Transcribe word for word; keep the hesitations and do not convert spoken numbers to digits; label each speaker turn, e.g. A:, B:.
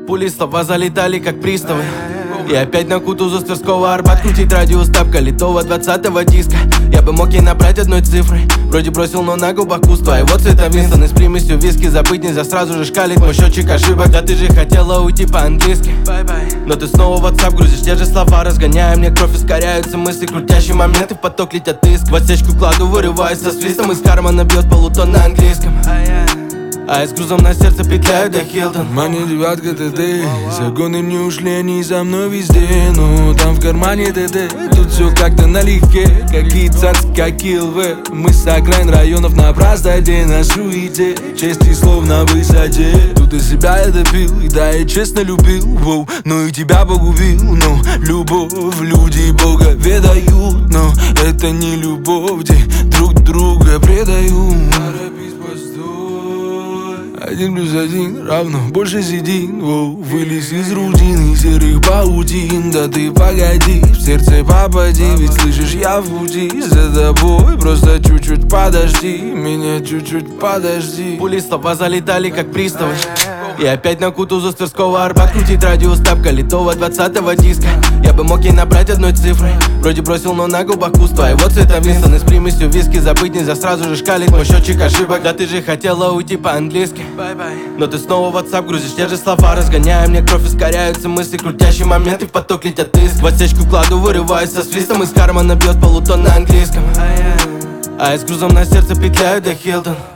A: Пули слова залетали как приставы. И опять на Кутузов с Тверского Арбат крутить радиоставка литого двадцатого диска. Я бы мог ей набрать одной цифрой. Вроде бросил, но на губах пусто. И вот цвета Винстон и с примесью виски. Забыть нельзя, сразу же шкалит мой счетчик ошибок. Да ты же хотела уйти по-английски, но ты снова в WhatsApp грузишь те же слова, разгоняя мне кровь, ускоряются мысли. Крутящие моменты в поток летят иск. В отсечку кладу, вырываясь со свистом. Из кармана бьет полутон на английском. А я с грузом на сердце петляю до Хилтон.
B: Мани девятка ТТ, загоны не ушли, они за мной везде. Но там в кармане ТТ, тут все как-то налегке. Какие цацки, какие ЛВ. Мы с окраин районов на простоте, на суете. Честь и слов на высоте. Тут и себя я допил, и да, я честно любил, воу. Но и тебя погубил, но любовь люди Бога ведают. Но это не любовь, где друг друга предают. Один плюс один равно больше седин, воу. Вылез из рутины серых паутин. Да ты погоди, в сердце попади. Ведь слышишь, я в пути за тобой. Просто чуть-чуть подожди, меня чуть-чуть подожди.
A: Пули слова залетали как приставы. И опять на Кутузов с Тверского Арбат крутить радиоставка литого двадцатого диска. Я бы мог ей набрать одной цифрой. Вроде бросил, но на губах пусто. И вот цвета Винстон и с примесью виски. Забыть нельзя, сразу же шкалит мой счетчик ошибок. Да ты же хотела уйти по-английски, но ты снова в WhatsApp грузишь те же слова, разгоняя мне кровь, ускоряются мысли. Крутящие моменты в поток летят иск. В отсечку кладу, вырываясь со свистом. Из кармана бьет полутон на английском. А я с грузом на сердце петляю до Хилтон.